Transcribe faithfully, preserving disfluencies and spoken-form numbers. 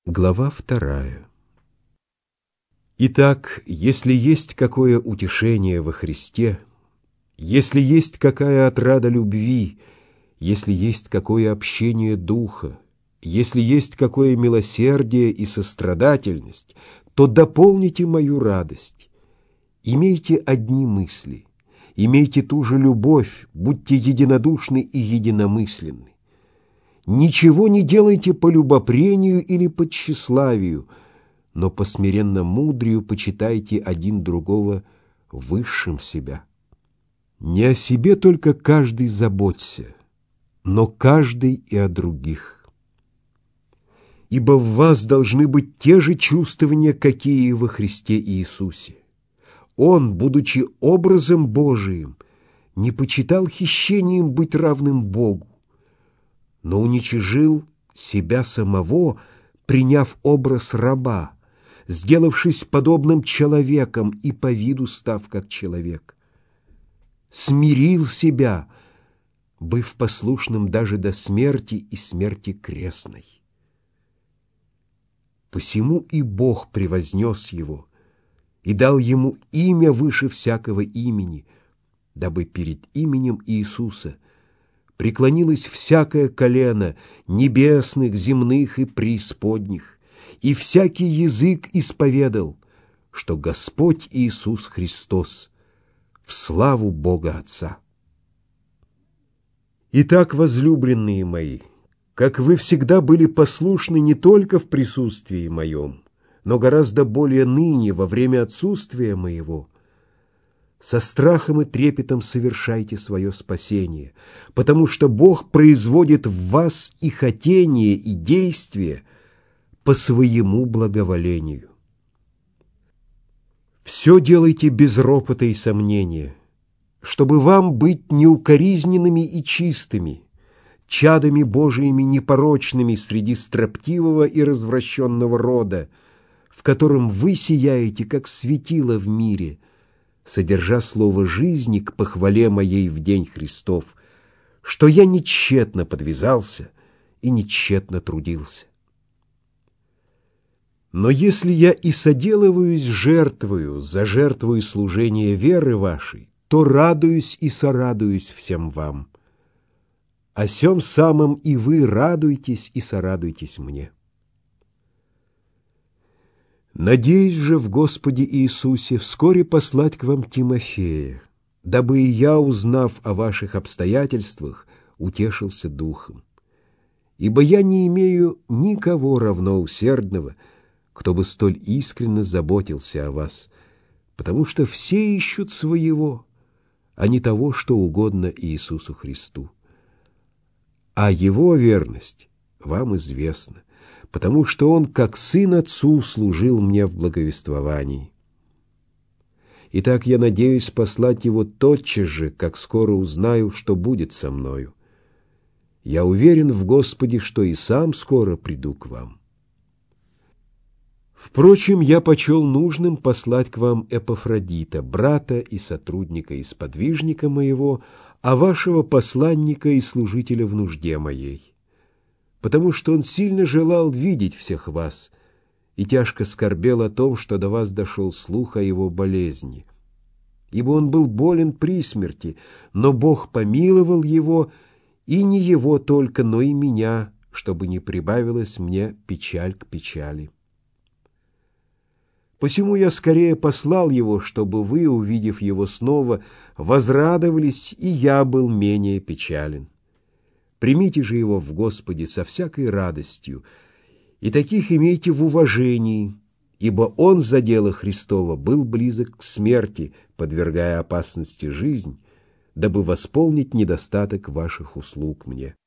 Глава вторая. Итак, если есть какое утешение во Христе, если есть какая отрада любви, если есть какое общение духа, если есть какое милосердие и сострадательность, то дополните мою радость. Имейте одни мысли, имейте ту же любовь, будьте единодушны и единомысленны. Ничего не делайте по любопрению или по тщеславию, но по смиренно-мудрию почитайте один другого высшим себя. Не о себе только каждый заботься, но каждый и о других. Ибо в вас должны быть те же чувствования, какие и во Христе Иисусе. Он, будучи образом Божиим, не почитал хищением быть равным Богу, но уничижил себя самого, приняв образ раба, сделавшись подобным человеком и по виду став как человек. Смирил себя, быв послушным даже до смерти и смерти крестной. Посему и Бог превознес его и дал ему имя выше всякого имени, дабы перед именем Иисуса преклонилось всякое колено небесных, земных и преисподних, и всякий язык исповедал, что Господь Иисус Христос в славу Бога Отца. Итак, возлюбленные мои, как вы всегда были послушны не только в присутствии моем, но гораздо более ныне, во время отсутствия моего, со страхом и трепетом совершайте свое спасение, потому что Бог производит в вас и хотение, и действие по своему благоволению. Все делайте без ропота и сомнения, чтобы вам быть неукоризненными и чистыми, чадами Божиими непорочными среди строптивого и развращенного рода, в котором вы сияете, как светило в мире, содержа слово жизни к похвале моей в день Христов, что я не тщетно подвязался и не тщетно трудился. Но если я и соделываюсь жертвою за жертвою служения веры вашей, то радуюсь и сорадуюсь всем вам. О сем самом и вы радуйтесь и сорадуйтесь мне. Надеюсь же в Господе Иисусе вскоре послать к вам Тимофея, дабы и я, узнав о ваших обстоятельствах, утешился духом. Ибо я не имею никого равно усердного, кто бы столь искренне заботился о вас, потому что все ищут своего, а не того, что угодно Иисусу Христу. А Его верность вам известна, потому что Он, как сын отцу, служил мне в благовествовании. Итак, я надеюсь послать его тотчас же, как скоро узнаю, что будет со мною. Я уверен в Господе, что и сам скоро приду к вам. Впрочем, я почел нужным послать к вам Эпафродита, брата и сотрудника и сподвижника моего, а вашего посланника и служителя в нужде моей, потому что он сильно желал видеть всех вас и тяжко скорбел о том, что до вас дошел слух о его болезни. Ибо он был болен при смерти, но Бог помиловал его, и не его только, но и меня, чтобы не прибавилась мне печаль к печали. Посему я скорее послал его, чтобы вы, увидев его снова, возрадовались, и я был менее печален. Примите же его в Господе со всякой радостью, и таких имейте в уважении, ибо он за дело Христово был близок к смерти, подвергая опасности жизнь, дабы восполнить недостаток ваших услуг мне.